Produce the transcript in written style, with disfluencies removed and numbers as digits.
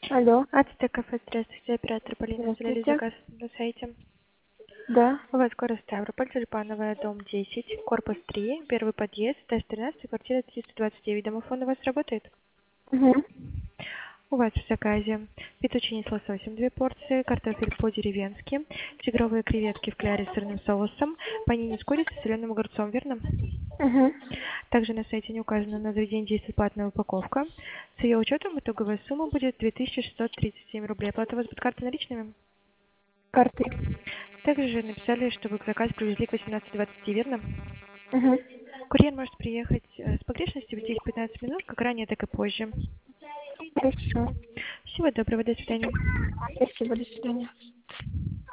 Алло, Ацтек кафе, здравствуйте, оператор Полина, сделали здравствуйте. заказ на сайте. Да. У вас город Ставрополь, Тюльпановая, дом 10, корпус 3, первый подъезд, этаж 13, квартира 329. Домофон у вас работает? Угу. У вас в заказе петучини с лососем 2 порции, картофель по-деревенски, тигровые креветки в кляре с сырным соусом, панини с курицей и соленым огурцом, верно? Угу. Также на сайте не указано, на другой день действует платная упаковка. С ее учетом итоговая сумма будет 2637 рублей. Оплата у вас будет картой наличными? Карты. Также написали, чтобы заказ привезли к 18:20, верно? Угу. Курьер может приехать с погрешностью в 10-15 минут, как ранее, так и позже. Хорошо. Всего доброго, до свидания. Спасибо, до свидания.